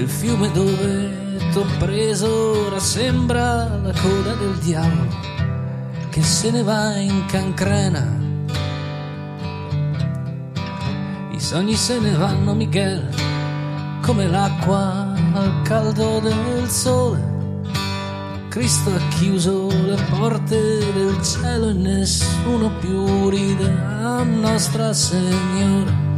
il fiume dove t'ho preso ora sembra la coda del diavolo che se ne va in cancrena. I sogni se ne vanno, Miguel, come l'acqua al caldo del sole. Cristo ha chiuso le porte del cielo e nessuno più ride a Nostra Signora.